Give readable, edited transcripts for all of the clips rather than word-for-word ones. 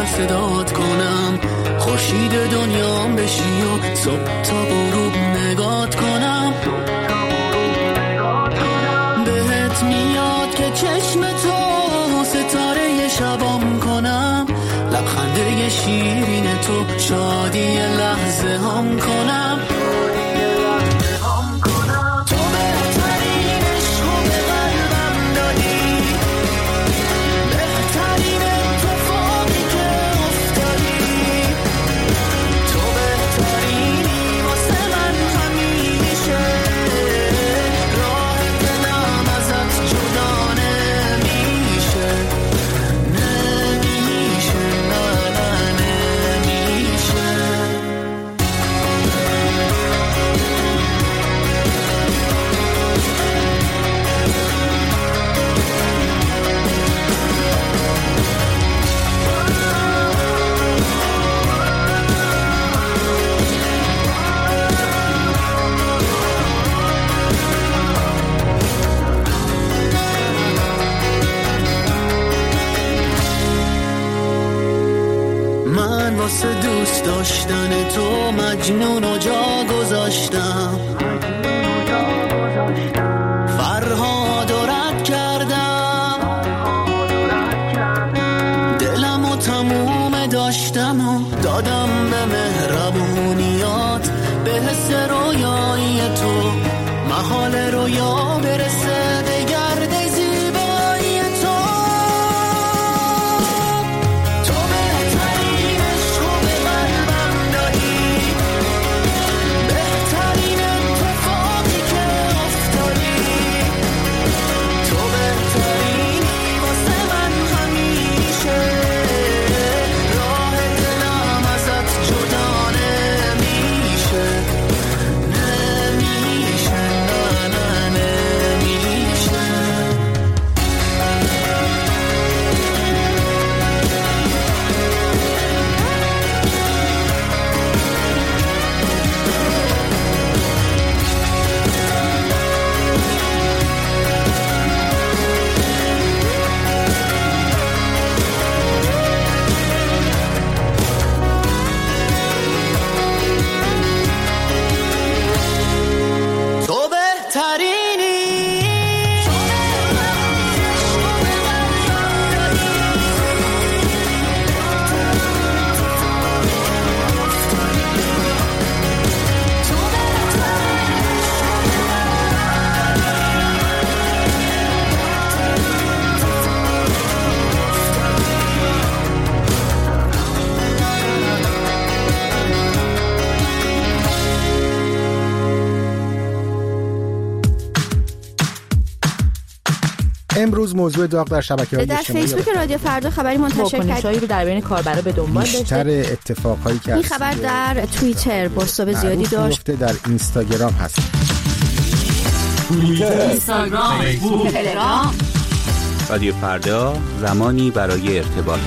صدات کنم، خورشید دنیام بشی و صبح تا غروب نگات کنم. بهت میاد که چشم تو ستاره شبام کنم، لبخنده شیرین تو شادی لحظه هم کنم. واسه دوست داشتن تو مجنون و جا گذاشتم، فرهاد و رد کردم، دلم و تموم داشتم و دادم به مهربونیات، به حس رویایی تو محال رویا برسه به گرد زیبایی تو. امروز موضوع داغ در شبکه‌های اجتماعی در فیسبوک رادیو فردا خبری منتشر کرد رو در بین کاربرا به دنبال داشته. بیشتر اتفاقایی که این خبر در توییتر بازتاب زیادی داشت، در اینستاگرام هست، اینستاگرام، فیسبوک، تلگرام. رادیو فردا، زمانی برای ارتباط.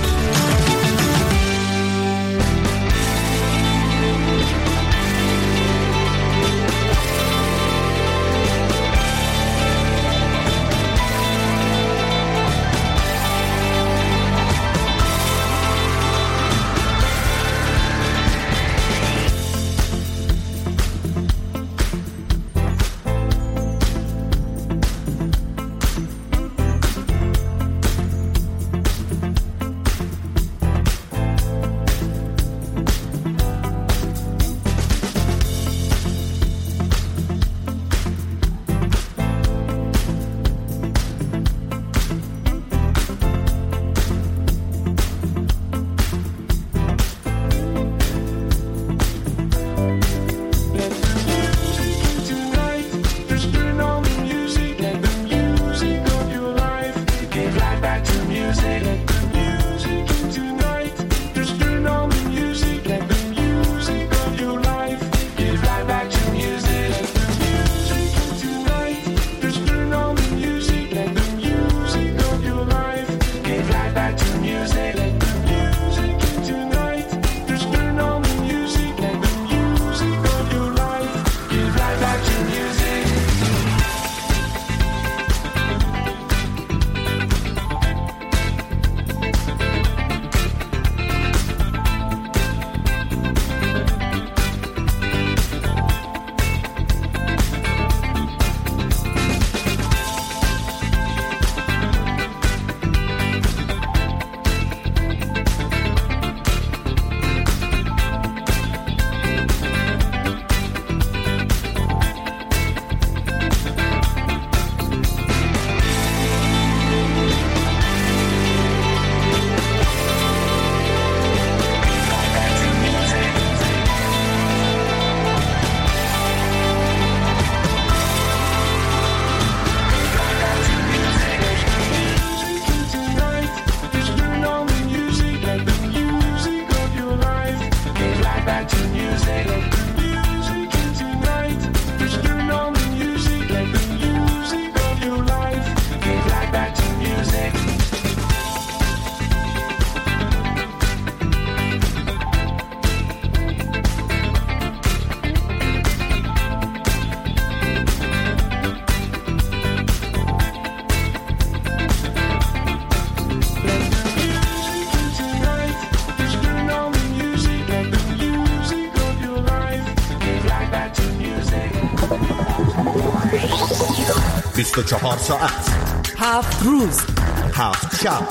24 ساعت 7 روز 7 شب،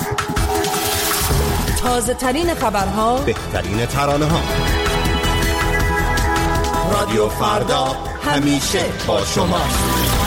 تازه ترین خبرها، بهترین ترانه ها. رادیو فردا همیشه با شماست.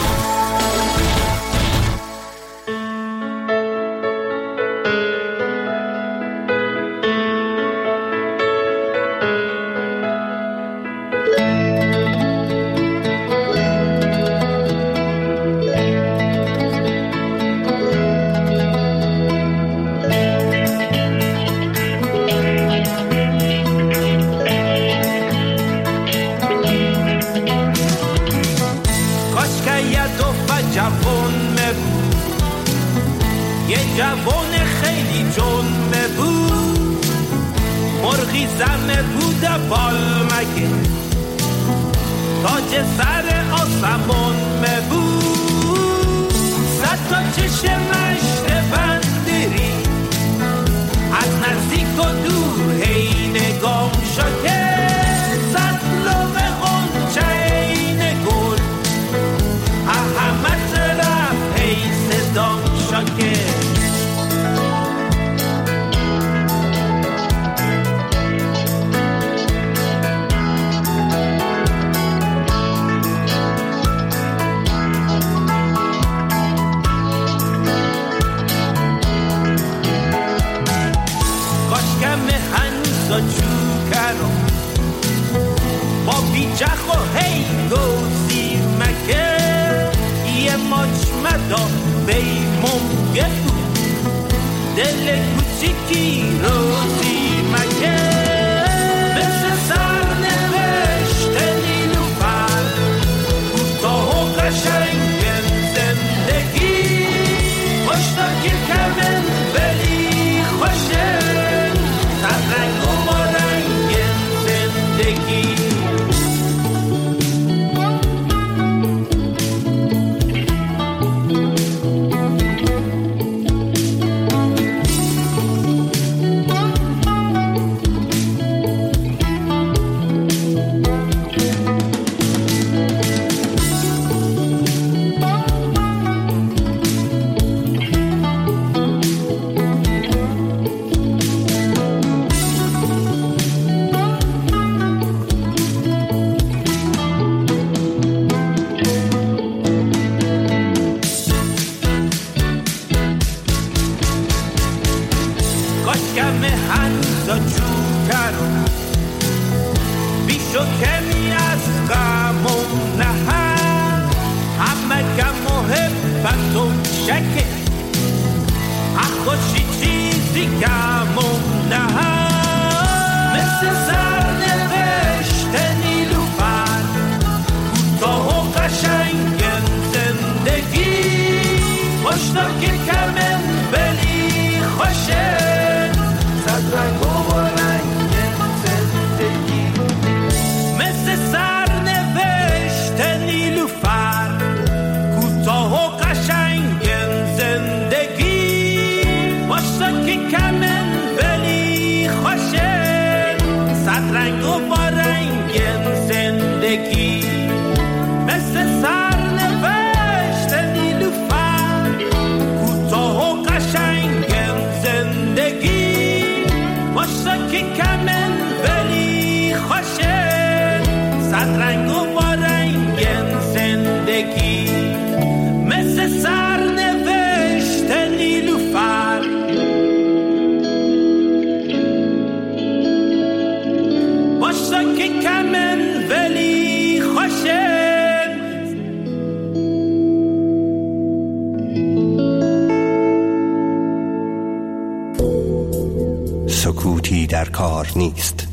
سکوتی در کار نیست.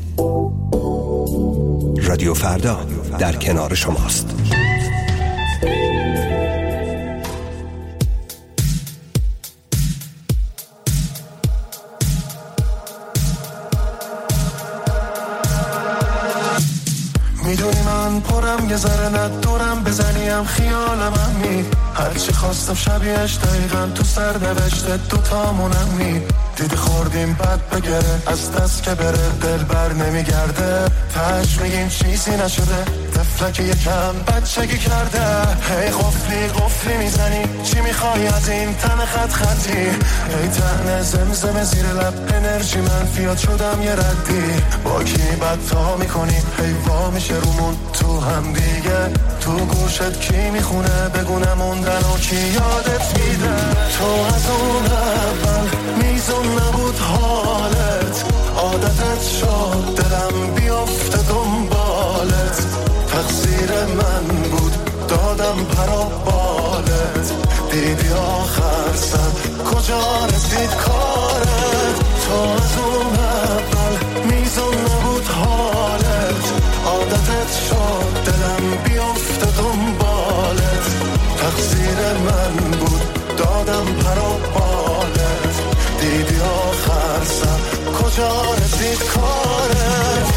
رادیو فردا در کنار شماست. میدونی من پرم یه ذره ندورم بزنیم خیالم همی هرچی خواستم شبیهش دقیقا تو سر نوشته دوتامونم می دیدی خورده خوردیم بد بگره، از دست که بره دل بر نمیگرده، تاش میگیم چیزی نشده، طفلک یکم بچگی کرده. هی قفلی میزنی، چی میخوای از این تن خط خطی؟ هی تن زمزم زیر لب، انرژی منفیات شدم یه ردی. با کی بدتا میکنی، هی وا میشه رومون تو هم دیگه. تو گوشت کی میخونه، بگو نموندن و کی یادت میده. تو از اون اول میزون نبود حالت، عادتت شد دلم بیافته دنبالت. تقصیر من بود دادم پرابالت، دیدی آخر سر کجا رسید کارت. تو از اون اول میزون نبود حالت، عادتت شد دلم بیافته دنبالت. تقصیر من بود دادم پرابالت، دیدی آخر سر کجا رسید کارت.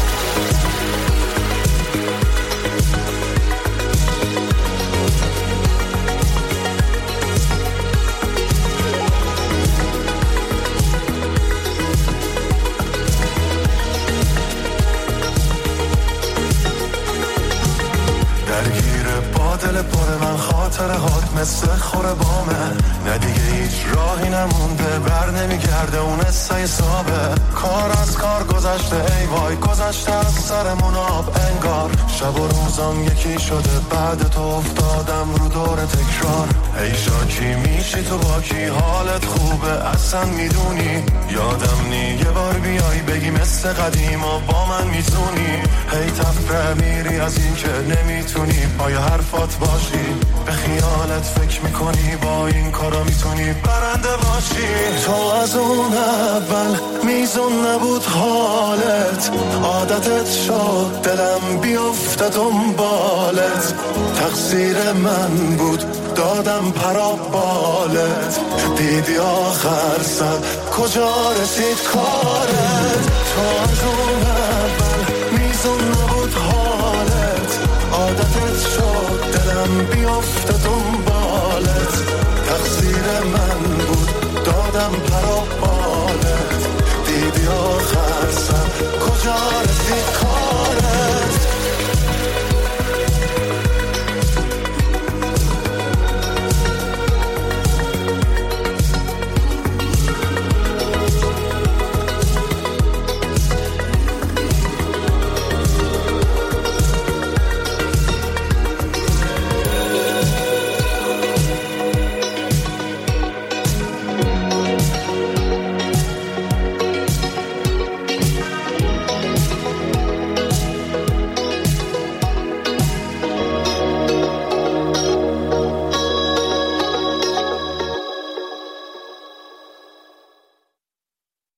دل پر من خاطره هات مثل خوره بامه، نه دیگه هیچ راهی نمونده، بر نمیگرده اون حسای صابه. کار از کار گذشته، ای وای گذشته از سرمون آب انگار. شب و روزم یکی شده، بعد تو افتادم رو دور تکرار. ای شاکی میشی تو با کی، حالت خوبه اصلا میدونی؟ یادم نی یه بار بیای بگی مثل قدیم و با من میتونی. هی تفره میری از این که نمیتونی پای حرفات باشی، به خیالت فکر میکنی با این کارا میتونی برنده باشی. تو از اون اول میزون نبود حالت، عادتت شد دلم بیفته دنبالت. تقصیر من بود دادم پرابالت، دیدی آخر سر کجا رسید کارت. تو از اون اول میزون نبود حالت، عادتت شد دلم بیفته دنبالت. تقصیر من بود دادم پرابالت، دیدی آخر سر کجا رسید.